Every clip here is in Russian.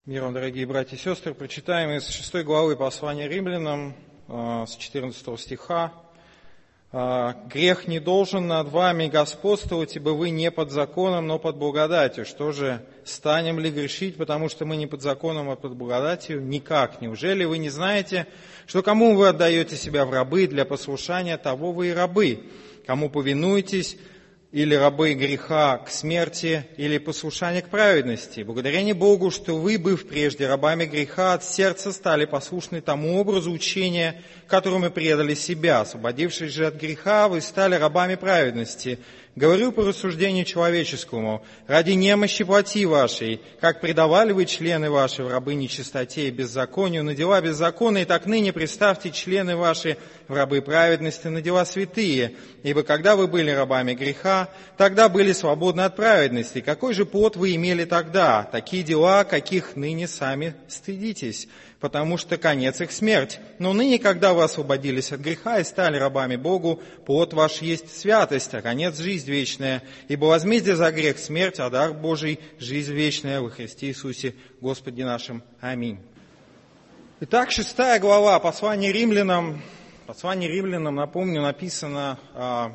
Мир вам, дорогие братья и сестры. Прочитаем из 6 главы послания Римлянам, с 14 стиха. «Грех не должен над вами господствовать, ибо вы не под законом, но под благодатью. Что же, станем ли грешить, потому что мы не под законом, а под благодатью? Никак. Неужели вы не знаете, что кому вы отдаете себя в рабы для послушания, того вы и рабы? Кому повинуетесь, или рабы греха к смерти, или послушание к праведности. Благодарение Богу, что вы, быв прежде рабами греха, от сердца стали послушны тому образу учения, которому предали себя. Освободившись же от греха, вы стали рабами праведности. Говорю по рассуждению человеческому, ради немощи плоти вашей, как предавали вы члены ваши в рабы нечистоте и беззаконию, на дела беззаконные, так ныне представьте члены ваши в рабы праведности, на дела святые. Ибо когда вы были рабами греха, тогда были свободны от праведности. Какой же плод вы имели тогда? Такие дела, каких ныне сами стыдитесь, потому что конец их смерть. Но ныне, когда вы освободились от греха и стали рабами Богу, плод ваш есть святость, а конец жизнь вечная. Ибо возмездие за грех смерть, а дар Божий жизнь вечная во Христе Иисусе Господе нашим. Аминь». Итак, 6 глава послания Римлянам. Послание Римлянам, напомню, написано о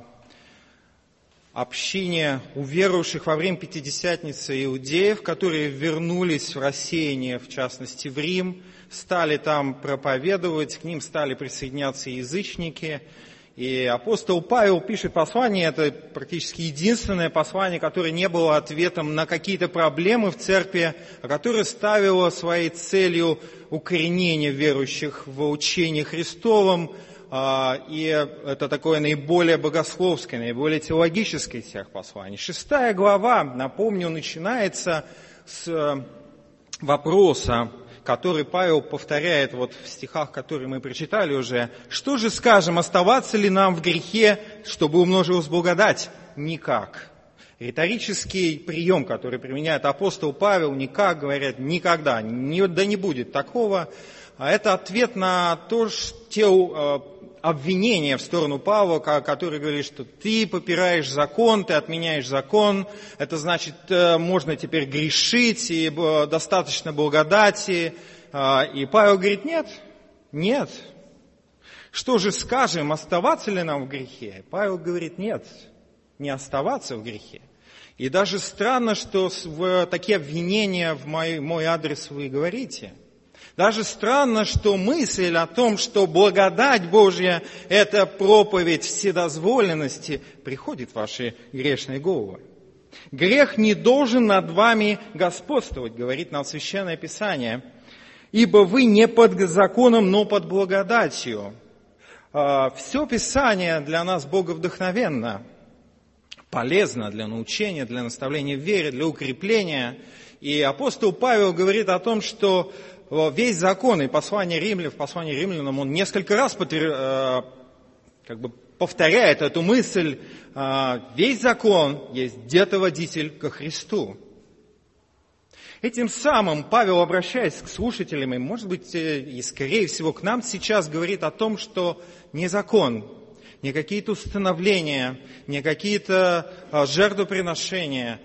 общине уверовавших во время Пятидесятницы иудеев, которые вернулись в рассеяние, в частности в Рим, стали там проповедовать, к ним стали присоединяться язычники. И апостол Павел пишет послание, это практически единственное послание, которое не было ответом на какие-то проблемы в церкви, а которое ставило своей целью укоренение верующих в учении Христовом. И это такое наиболее богословское, наиболее теологическое из всех посланий. 6 глава, напомню, начинается с вопроса, который Павел повторяет вот в стихах, которые мы прочитали уже. «Что же скажем, оставаться ли нам в грехе, чтобы умножилась благодать?» Никак. Риторический прием, который применяет апостол Павел, никак, говорят, никогда, да не будет такого. А это ответ на те обвинения в сторону Павла, который говорит, что ты попираешь закон, ты отменяешь закон, это значит, можно теперь грешить, и достаточно благодати. И Павел говорит, нет. Что же скажем, оставаться ли нам в грехе? Павел говорит, нет, не оставаться в грехе. И даже странно, что такие обвинения в мой адрес вы говорите. Даже странно, что мысль о том, что благодать Божья – это проповедь вседозволенности, приходит в ваши грешные головы. Грех не должен над вами господствовать, говорит нам Священное Писание, ибо вы не под законом, но под благодатью. Все Писание для нас боговдохновенно, полезно для научения, для наставления в вере, для укрепления. И апостол Павел говорит о том, что весь закон и послание Римлянам, он несколько раз повторяет эту мысль. Весь закон есть детоводитель ко Христу. Этим самым Павел, обращаясь к слушателям, и, может быть, и скорее всего к нам сейчас, говорит о том, что не закон, не какие-то установления, не какие-то жертвоприношения,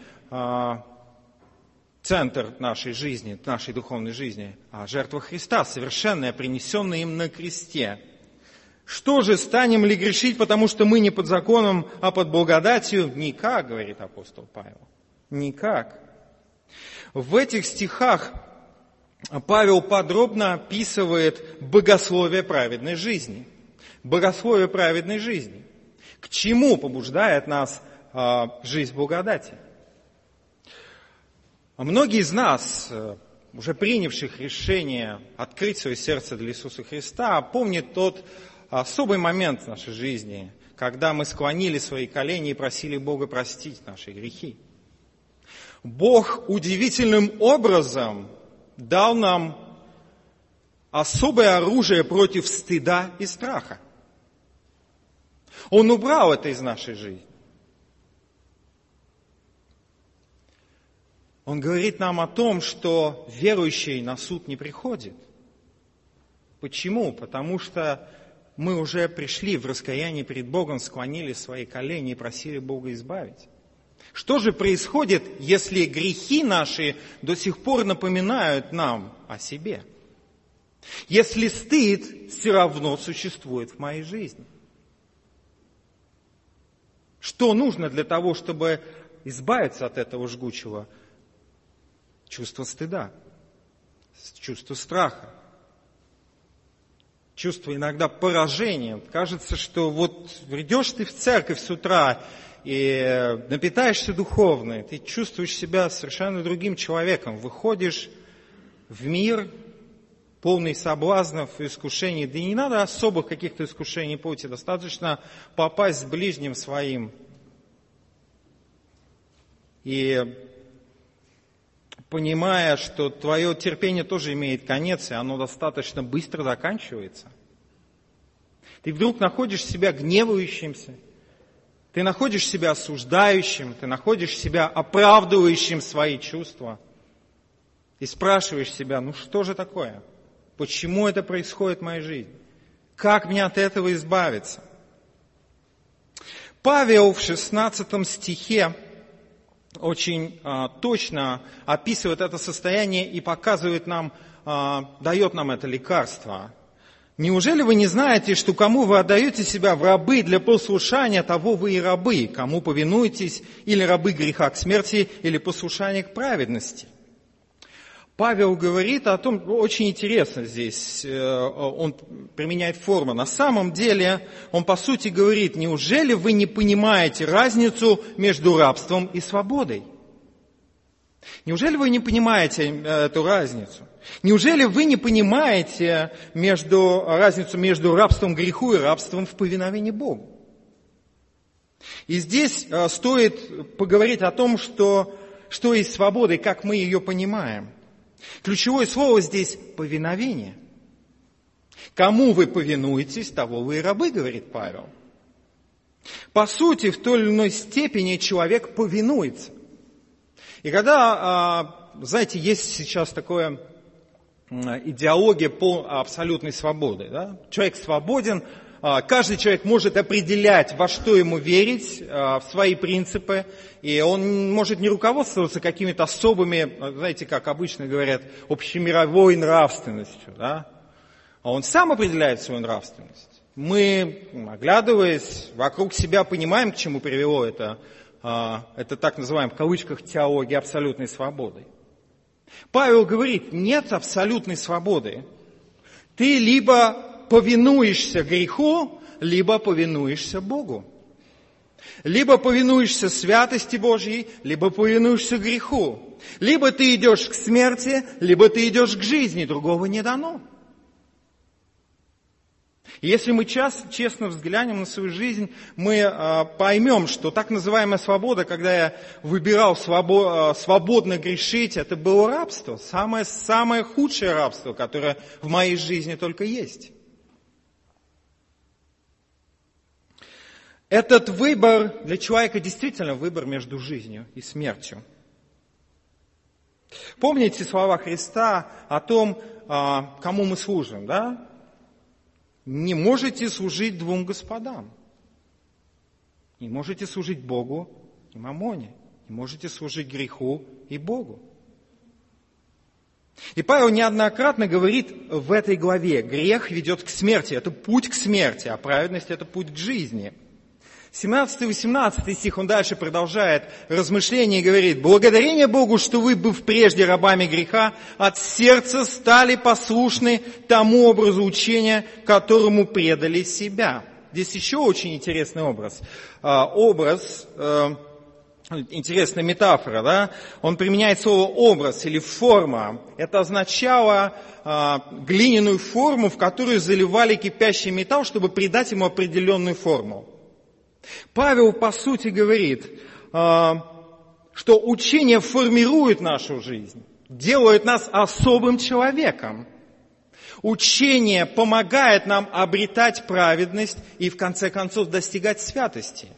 центр нашей жизни, нашей духовной жизни, а жертва Христа, совершенная, принесенная им на кресте. Что же, станем ли грешить, потому что мы не под законом, а под благодатью? Никак, говорит апостол Павел. Никак. В этих стихах Павел подробно описывает богословие праведной жизни. Богословие праведной жизни. К чему побуждает нас жизнь в благодати? Многие из нас, уже принявших решение открыть свое сердце для Иисуса Христа, помнят тот особый момент в нашей жизни, когда мы склонили свои колени и просили Бога простить наши грехи. Бог удивительным образом дал нам особое оружие против стыда и страха. Он убрал это из нашей жизни. Он говорит нам о том, что верующий на суд не приходит. Почему? Потому что мы уже пришли в раскаянии перед Богом, склонили свои колени и просили Бога избавить. Что же происходит, если грехи наши до сих пор напоминают нам о себе? Если стыд все равно существует в моей жизни? Что нужно для того, чтобы избавиться от этого жгучего чувства стыда, чувства страха, чувства иногда поражения? Кажется, что вот придешь ты в церковь с утра и напитаешься духовно, ты чувствуешь себя совершенно другим человеком, выходишь в мир, полный соблазнов и искушений. Да и не надо особых каких-то искушений пути, достаточно попасть с ближним своим. И понимая, что твое терпение тоже имеет конец, и оно достаточно быстро заканчивается, ты вдруг находишь себя гневающимся, ты находишь себя осуждающим, ты находишь себя оправдывающим свои чувства. И спрашиваешь себя, ну что же такое? Почему это происходит в моей жизни? Как мне от этого избавиться? Павел в 16 стихе очень точно описывает это состояние и показывает нам, дает нам это лекарство. «Неужели вы не знаете, что кому вы отдаете себя в рабы для послушания, того вы и рабы, кому повинуетесь, или рабы греха к смерти, или послушания к праведности?» Павел говорит о том, очень интересно здесь, он применяет форму. На самом деле, он по сути говорит, неужели вы не понимаете разницу между рабством и свободой? Неужели вы не понимаете эту разницу? Неужели вы не понимаете разницу между рабством к греху и рабством в повиновении Богу? И здесь стоит поговорить о том, что есть свобода и как мы ее понимаем. Ключевое слово здесь – повиновение. Кому вы повинуетесь, того вы и рабы, говорит Павел. По сути, в той или иной степени человек повинуется. И когда, знаете, есть сейчас такая идеология абсолютной свободы. Да? Человек свободен, каждый человек может определять, во что ему верить, в свои принципы, и он может не руководствоваться какими-то особыми, знаете, как обычно говорят, общемировой нравственностью, да? А он сам определяет свою нравственность. Мы, оглядываясь вокруг себя, понимаем, к чему привело это так называемая в кавычках теология абсолютной свободы. Павел говорит, нет абсолютной свободы. Ты либо повинуешься греху, либо повинуешься Богу. Либо повинуешься святости Божьей, либо повинуешься греху. Либо ты идешь к смерти, либо ты идешь к жизни. Другого не дано. Если мы честно взглянем на свою жизнь, мы поймем, что так называемая свобода, когда я выбирал свободно грешить, это было рабство. Самое худшее рабство, которое в моей жизни только есть. Этот выбор для человека действительно выбор между жизнью и смертью. Помните слова Христа о том, кому мы служим, да? Не можете служить двум господам. Не можете служить Богу и мамоне. Не можете служить греху и Богу. И Павел неоднократно говорит в этой главе, грех ведет к смерти, это путь к смерти, а праведность это путь к жизни. 17-18 стих, он дальше продолжает размышления и говорит, «Благодарение Богу, что вы, быв прежде рабами греха, от сердца стали послушны тому образу учения, которому предали себя». Здесь еще очень интересный образ. Интересная метафора, да? Он применяет слово «образ» или «форма». Это означало глиняную форму, в которую заливали кипящий металл, чтобы придать ему определенную форму. Павел, по сути, говорит, что учение формирует нашу жизнь, делает нас особым человеком. Учение помогает нам обретать праведность и, в конце концов, достигать святости.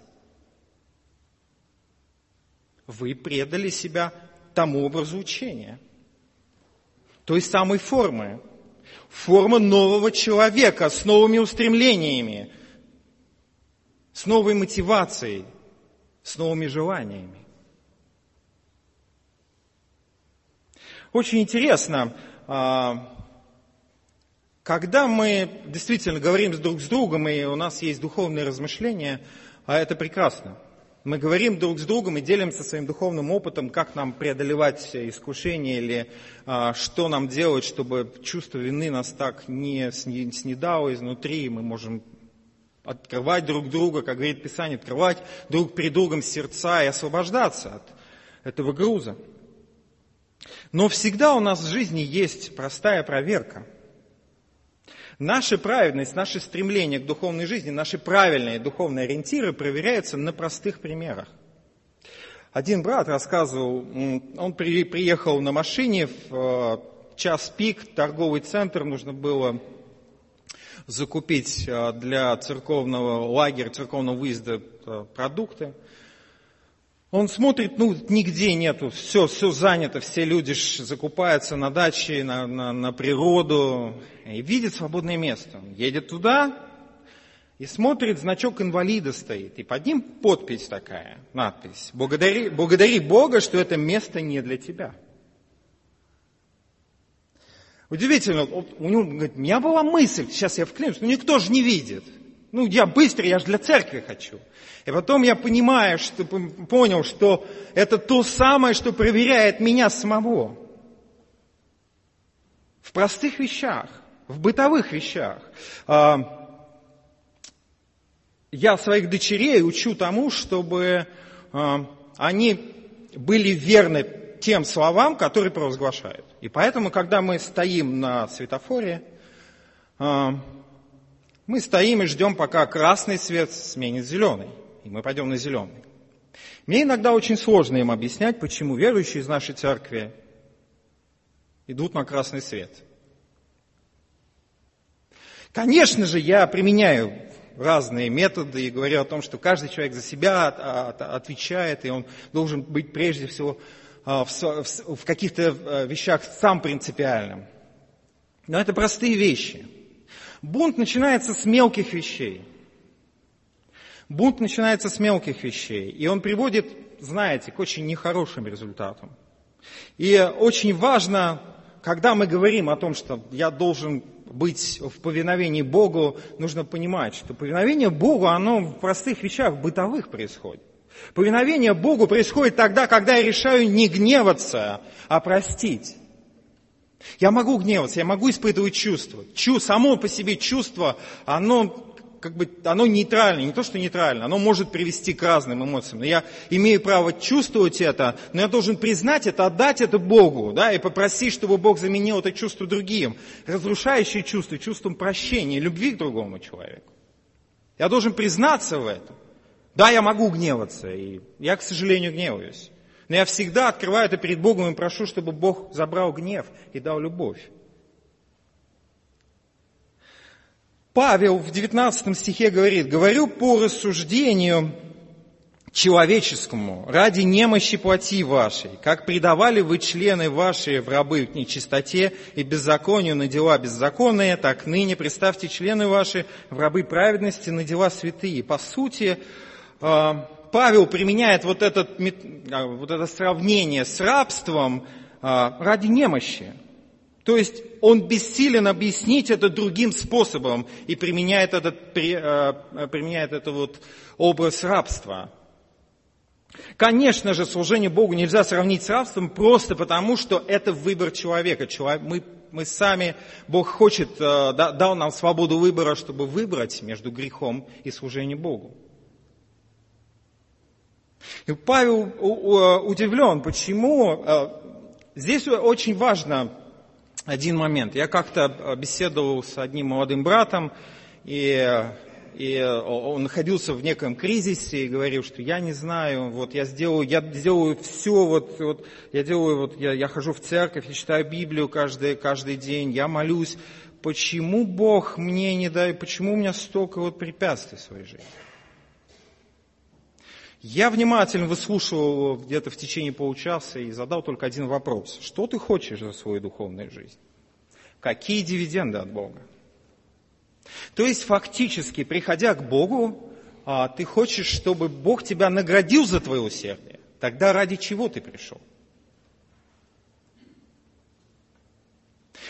Вы предали себя тому образу учения, той самой формы. Форма нового человека с новыми устремлениями, с новой мотивацией, с новыми желаниями. Очень интересно, когда мы действительно говорим друг с другом, и у нас есть духовные размышления, это прекрасно. Мы говорим друг с другом и делимся своим духовным опытом, как нам преодолевать искушения или что нам делать, чтобы чувство вины нас так не снедало изнутри, и мы можем открывать друг друга, как говорит Писание, открывать друг перед другом сердца и освобождаться от этого груза. Но всегда у нас в жизни есть простая проверка. Наша праведность, наше стремление к духовной жизни, наши правильные духовные ориентиры проверяются на простых примерах. Один брат рассказывал, он приехал на машине в час пик, торговый центр, нужно было закупить для церковного лагеря, церковного выезда продукты. Он смотрит, нигде нету, все занято, все люди закупаются на даче, на природу, и видит свободное место. Он едет туда и смотрит, значок инвалида стоит, и под ним подпись такая, надпись: «Благодари Бога, что это место не для тебя». Удивительно, у него, говорит, у меня была мысль, сейчас я вклинюсь, никто же не видит. Я быстро, я же для церкви хочу. И потом я понял, что это то самое, что проверяет меня самого. В простых вещах, в бытовых вещах. Я своих дочерей учу тому, чтобы они были верны тем словам, которые провозглашают. И поэтому, когда мы стоим на светофоре, мы стоим и ждем, пока красный свет сменит зеленый, и мы пойдем на зеленый. Мне иногда очень сложно им объяснять, почему верующие из нашей церкви идут на красный свет. Конечно же, я применяю разные методы и говорю о том, что каждый человек за себя отвечает, и он должен быть прежде всего в каких-то вещах сам принципиальным. Но это простые вещи. Бунт начинается с мелких вещей. И он приводит, знаете, к очень нехорошим результатам. И очень важно, когда мы говорим о том, что я должен быть в повиновении Богу, нужно понимать, что повиновение Богу, оно в простых вещах, бытовых происходит. Повиновение Богу происходит тогда, когда я решаю не гневаться, а простить. Я могу гневаться, я могу испытывать чувства. Само по себе чувство, оно нейтрально, не то что нейтрально, оно может привести к разным эмоциям. Но я имею право чувствовать это, но я должен признать это, отдать это Богу, и попросить, чтобы Бог заменил это чувство другим. Разрушающее чувство, чувством прощения, любви к другому человеку. Я должен признаться в этом. Да, я могу гневаться, и я, к сожалению, гневаюсь. Но я всегда открываю это перед Богом и прошу, чтобы Бог забрал гнев и дал любовь. Павел в 19 стихе говорит: «Говорю по рассуждению человеческому, ради немощи плоти вашей, как предавали вы члены ваши в рабы в нечистоте и беззаконию на дела беззаконные, так ныне представьте члены ваши в рабы праведности на дела святые». По сути, Павел применяет вот это сравнение с рабством ради немощи. То есть он бессилен объяснить это другим способом и применяет этот образ рабства. Конечно же, служение Богу нельзя сравнить с рабством просто потому, что это выбор человека. Мы сами, Бог хочет, дал нам свободу выбора, чтобы выбрать между грехом и служением Богу. И Павел удивлен, почему. Здесь очень важно один момент. Я как-то беседовал с одним молодым братом, и он находился в неком кризисе и говорил, что я не знаю, я делаю все, я хожу в церковь, я читаю Библию каждый день, я молюсь. Почему Бог мне не дает, почему у меня столько препятствий в своей жизни? Я внимательно выслушивал где-то в течение получаса и задал только один вопрос. Что ты хочешь за свою духовную жизнь? Какие дивиденды от Бога? То есть фактически, приходя к Богу, ты хочешь, чтобы Бог тебя наградил за твое усердие. Тогда ради чего ты пришел?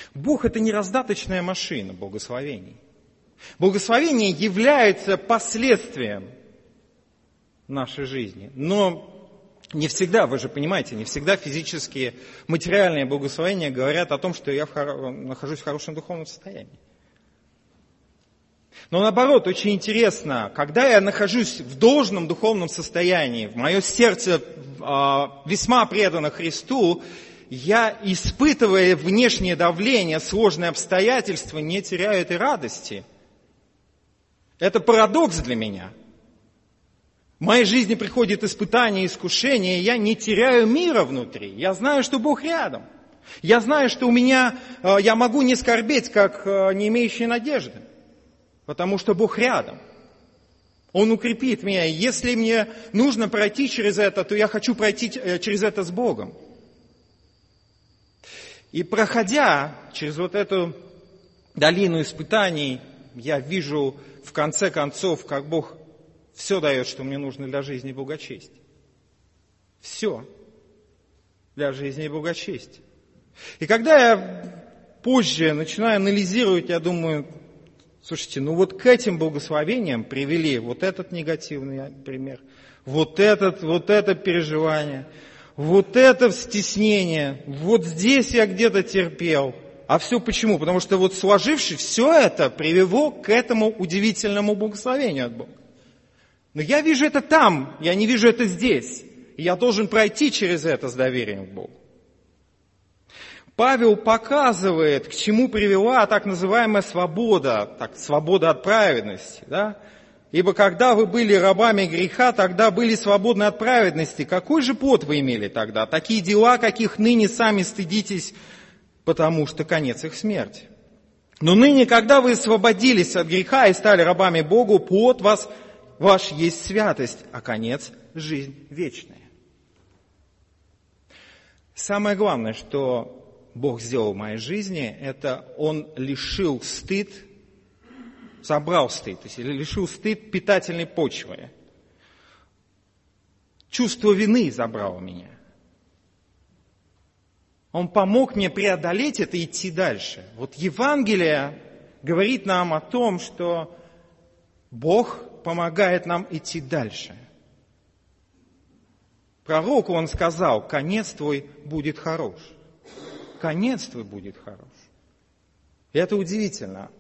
Бог – это не раздаточная машина благословений. Благословение является последствием нашей жизни. Но не всегда, вы же понимаете, не всегда физические, материальные благословения говорят о том, что я нахожусь в хорошем духовном состоянии. Но наоборот, очень интересно, когда я нахожусь в должном духовном состоянии, в мое сердце весьма предано Христу, я, испытывая внешнее давление, сложные обстоятельства, не теряю этой радости. Это парадокс для меня. В моей жизни приходит испытание, искушение, и я не теряю мира внутри. Я знаю, что Бог рядом. Я знаю, что я могу не скорбеть, как не имеющий надежды, потому что Бог рядом. Он укрепит меня. Если мне нужно пройти через это, то я хочу пройти через это с Богом. И проходя через вот эту долину испытаний, я вижу в конце концов, как Бог все дает, что мне нужно для жизни и благочестия. Все для жизни и благочестия. И когда я позже начинаю анализировать, я думаю, слушайте, ну вот к этим благословениям привели вот этот негативный пример, вот это переживание, вот это стеснение, вот здесь я где-то терпел. А все почему? Потому что вот сложившись, все это привело к этому удивительному благословению от Бога. Но я вижу это там, я не вижу это здесь. И я должен пройти через это с доверием к Богу. Павел показывает, к чему привела так называемая свобода, свобода от праведности. Да? Ибо когда вы были рабами греха, тогда были свободны от праведности. Какой же плод вы имели тогда? Такие дела, каких ныне сами стыдитесь, потому что конец их смерть. Но ныне, когда вы освободились от греха и стали рабами Богу, плод ваш есть святость, а конец – жизнь вечная. Самое главное, что Бог сделал в моей жизни, это Он лишил стыд, собрал стыд, то есть лишил стыд питательной почвы. Чувство вины забрало меня. Он помог мне преодолеть это и идти дальше. Вот Евангелие говорит нам о том, что Бог помогает нам идти дальше. Пророку он сказал: конец твой будет хорош. Конец твой будет хорош. И это удивительно.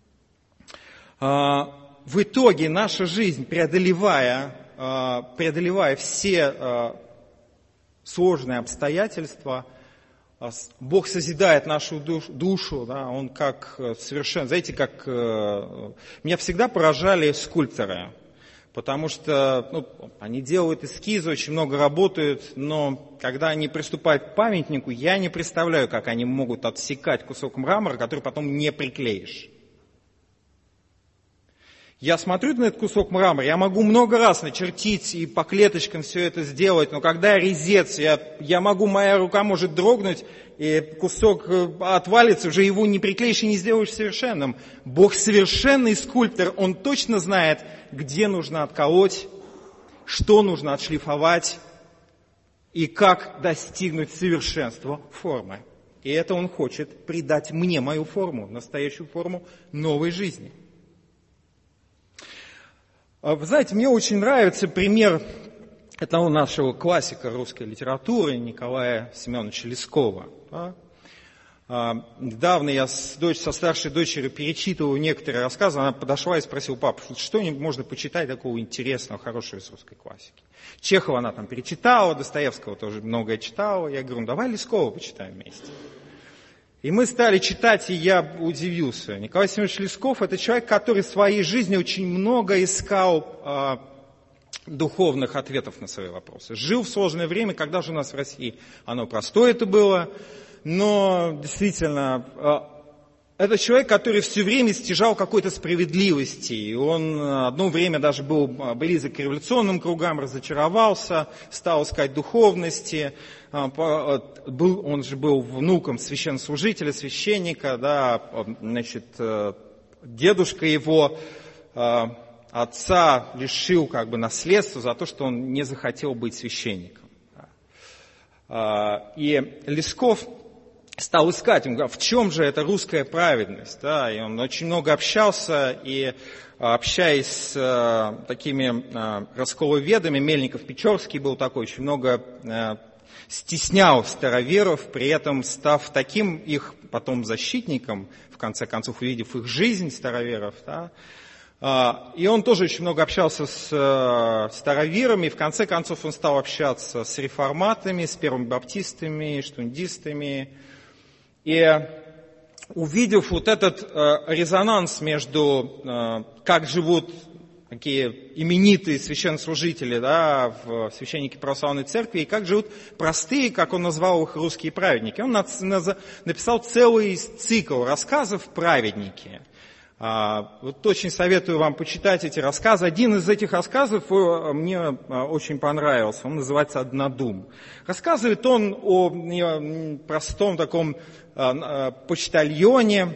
В итоге наша жизнь, преодолевая все сложные обстоятельства, Бог созидает нашу душу, да, Он как совершенно, знаете, как меня всегда поражали скульпторы, потому что они делают эскизы, очень много работают, но когда они приступают к памятнику, я не представляю, как они могут отсекать кусок мрамора, который потом не приклеишь. Я смотрю на этот кусок мрамора, я могу много раз начертить и по клеточкам все это сделать, но когда я резец, моя рука может дрогнуть, и кусок отвалится, уже его не приклеишь и не сделаешь совершенным. Бог совершенный скульптор, Он точно знает, где нужно отколоть, что нужно отшлифовать и как достигнуть совершенства формы. И это Он хочет придать мне мою форму, настоящую форму новой жизни. Вы знаете, мне очень нравится пример одного нашего классика русской литературы Николая Семеновича Лескова. Недавно я со старшей дочерью перечитывал некоторые рассказы, она подошла и спросила: папа, что-нибудь можно почитать такого интересного, хорошего из русской классики? Чехова она там перечитала, Достоевского тоже многое читала. Я говорю: давай Лескова почитаем вместе. И мы стали читать, и я удивился. Николай Семенович Лесков – это человек, который в своей жизни очень много искал духовных ответов на свои вопросы. Жил в сложное время, когда же у нас в России оно простое это было, но действительно, это человек, который все время стяжал какой-то справедливости. И он одно время даже был близок к революционным кругам, разочаровался, стал искать духовности. Он же был внуком священнослужителя, священника, да, значит, дедушка его отца лишил как бы наследства за то, что он не захотел быть священником. И Лесков стал искать, он говорил, в чем же эта русская праведность, да, и он очень много общался, и общаясь с такими расколоведами, Мельников-Печорский был такой, очень много стеснял староверов, при этом став таким их потом защитником, в конце концов увидев их жизнь староверов, да, и он тоже очень много общался с староверами, и в конце концов он стал общаться с реформатами, с первыми баптистами, штундистами. И увидев вот этот резонанс между, как живут такие именитые священнослужители, да, в священники православной церкви, и как живут простые, как он назвал их, русские праведники, он написал целый цикл рассказов «Праведники». Вот очень советую вам почитать эти рассказы. Один из этих рассказов мне очень понравился, он называется «Однодум». Рассказывает он о простом таком почтальоне,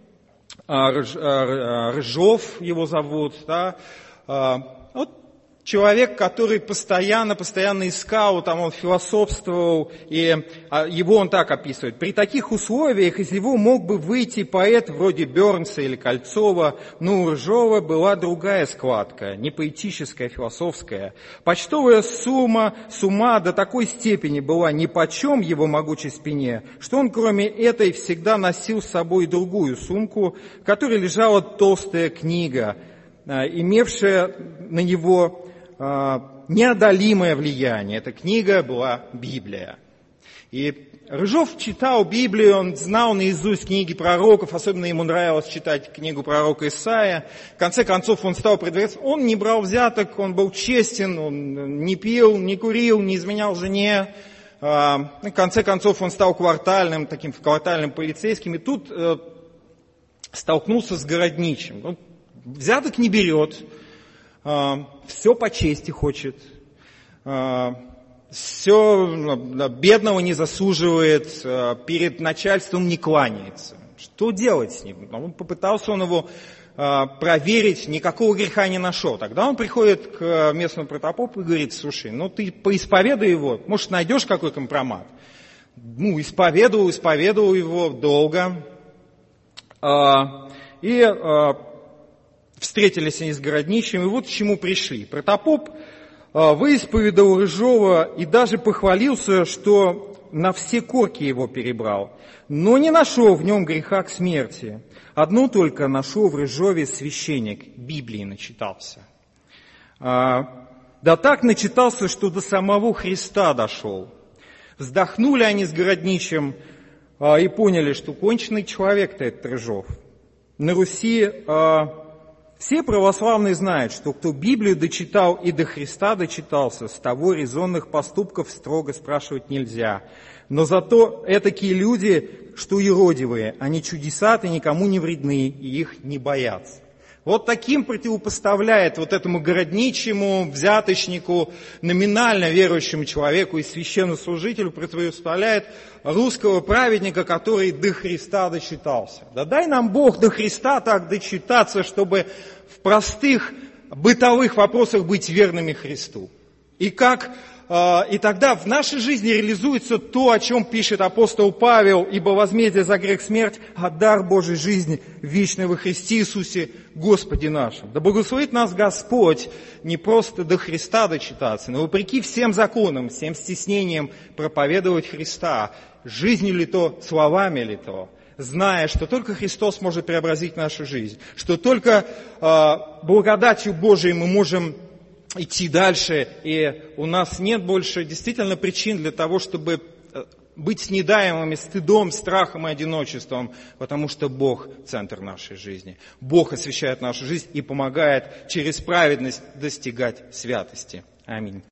Рыжов его зовут, да, вот человек, который постоянно искал, там он философствовал, и его он так описывает. При таких условиях из него мог бы выйти поэт вроде Бёрнса или Кольцова, но у Рыжова была другая складка, не поэтическая, а философская. Почтовая сумма до такой степени была нипочем его могучей спине, что он кроме этой всегда носил с собой другую сумку, в которой лежала толстая книга, имевшая на него неодолимое влияние. Эта книга была Библия. И Рыжов читал Библию, он знал наизусть книги пророков, особенно ему нравилось читать книгу пророка Исаия. В конце концов он стал предваряться, он не брал взяток, он был честен, он не пил, не курил, не изменял жене. В конце концов он стал квартальным полицейским, и тут столкнулся с городничим. Он взяток не берет, все по чести хочет, все бедного не засуживает, перед начальством не кланяется. Что делать с ним? Попытался он его проверить, никакого греха не нашел. Тогда он приходит к местному протопопу и говорит: слушай, ты поисповедуй его, может, найдешь какой компромат? Исповедовал его долго. И встретились они с городничим, и вот к чему пришли. Протопоп выисповедал Рыжова и даже похвалился, что на все корки его перебрал, но не нашел в нем греха к смерти. Одно только нашел в Рыжове священник, Библии начитался. Да так начитался, что до самого Христа дошел. Вздохнули они с городничим и поняли, что конченый человек-то этот Рыжов. На Руси все православные знают, что кто Библию дочитал и до Христа дочитался, с того резонных поступков строго спрашивать нельзя. Но зато этакие люди, что юродивые, они чудесаты, никому не вредны и их не боятся. Вот таким противопоставляет вот этому городничему, взяточнику, номинально верующему человеку и священнослужителю противопоставляет русского праведника, который до Христа дочитался. Да дай нам Бог до Христа так дочитаться, чтобы в простых бытовых вопросах быть верными Христу. И тогда в нашей жизни реализуется то, о чем пишет апостол Павел: «Ибо возмездие за грех смерть, а дар Божьей жизни вечной во Христе Иисусе Господе нашим». Да благословит нас Господь не просто до Христа дочитаться, но вопреки всем законам, всем стеснениям проповедовать Христа, жизнью ли то, словами ли то, зная, что только Христос может преобразить нашу жизнь, что только благодатью Божией мы можем идти дальше, и у нас нет больше действительно причин для того, чтобы быть снедаемыми стыдом, страхом и одиночеством, потому что Бог – центр нашей жизни. Бог освящает нашу жизнь и помогает через праведность достигать святости. Аминь.